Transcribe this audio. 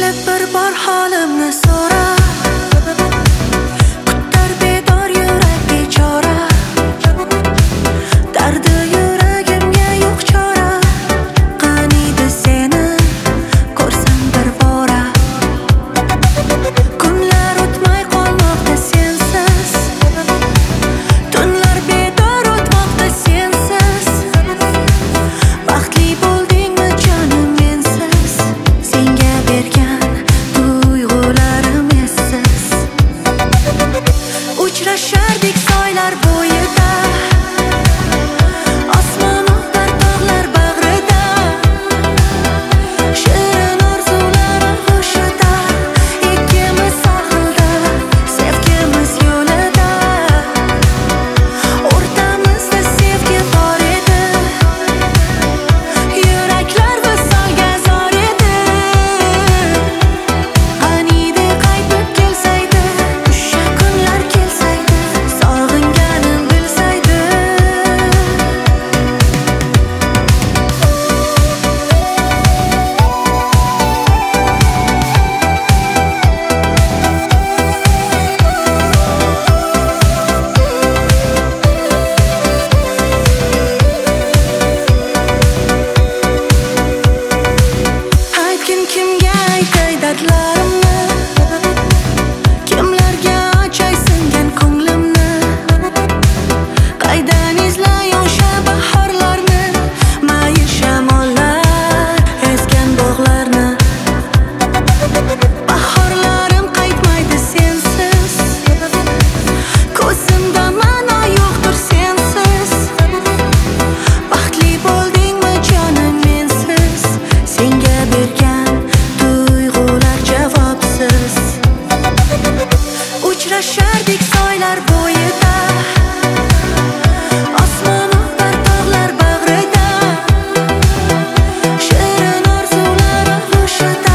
kelib bir bor holimni so'ra. Kutar bedor yurak bechora. Dardi yuragimga yo'q chora. Qaniydi seni ko'rsam bir bora. Kunlar o'tmay qolmoqda sensiz. Tunlar bedor o'tmoqda sensiz. Baxtli bo'ldingmi jonim mensiz? Senga bergan tuyg'ularim essiz. Uchrashardik soylar bo'yida. Osmon o'tar tog'lar bag'rida. Shirin orzular g'ushida. Ikkimiz sohilda, sevgimiz yo'lida. O'rtamizda sevgi bor edi. Yuraklar visolga zor edi. Qaniydi qaytib kelsaydi, o'sha kunlar kelsaydi, sog'inganim bilsaydi. Aytgin kimga aytay dardlarimni, kimlarga ochay singan ko'nglimni. Qaydan izlay o'sha bahorlarni, mayil shamollar esgan bog'larni. Bahorlarim qaytmaydi sensiz. Ko'zimda ma'no yo'qdir sensiz. Baxtli bo'ldingmi jonim mensiz? Senga bergan tuyg'ular javobsiz. Uchrashardik soylar bo'yida. Osmon o'tar tog'lar bag'rida. Shirin orzular g'ushida.